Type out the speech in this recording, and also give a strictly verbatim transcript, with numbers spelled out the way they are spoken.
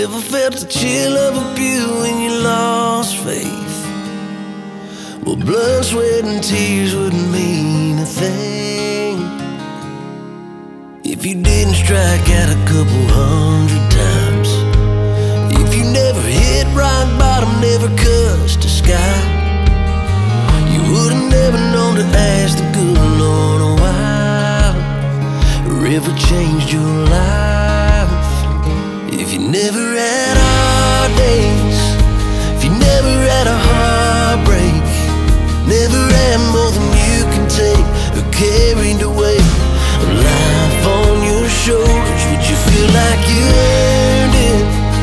Ever felt the chill of a pew when you lost faith? Well, blood, sweat, and tears wouldn't mean a thing if you didn't strike out a couple hundred times. If you never hit rock bottom, never cussed the sky, you would've never known to ask the good Lord why, or ever changed your life. If you never had hard days, if you never had a hard